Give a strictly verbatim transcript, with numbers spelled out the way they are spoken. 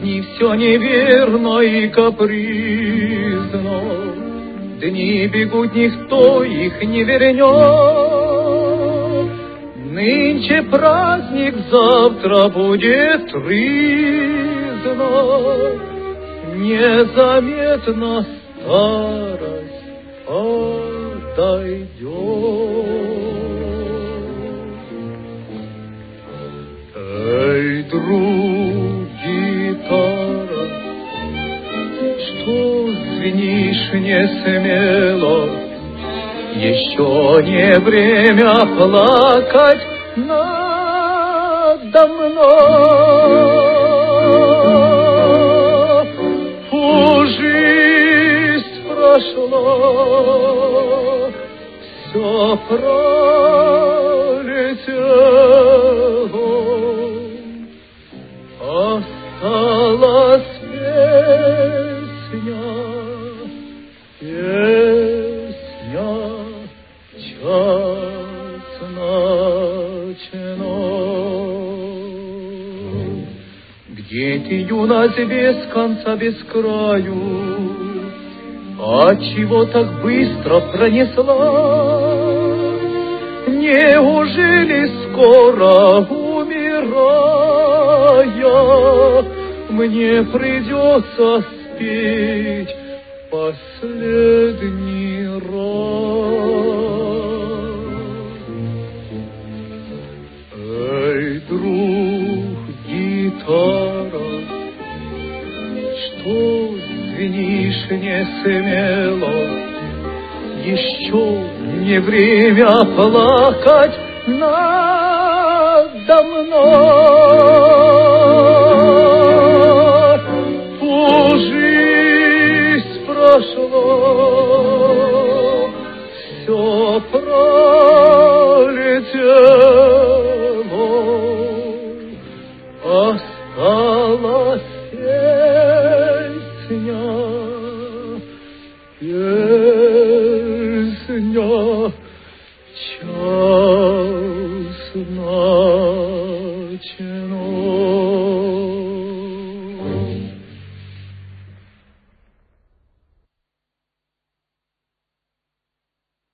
жизни все неверно и капризно. Дни бегут, никто их не вернет. Нынче праздник, завтра будет тризна. Незаметно старость подойдет. Эй, друг, гитара, что звенишь не смело? Еще не время плакать надо мной. Жизнь прошла, все пролетело, осталась песня, песня, час ночной. Где ты, юность, без конца, без краю? Отчего так быстро пронесла? Неужели скоро, умирая, мне придется спеть последний раз? Эй, друг, гитара, что звенишь не смело? Еще не время плакать надо мной. Жизнь прошла, все пролетело, осталась песня, песня, час ночной.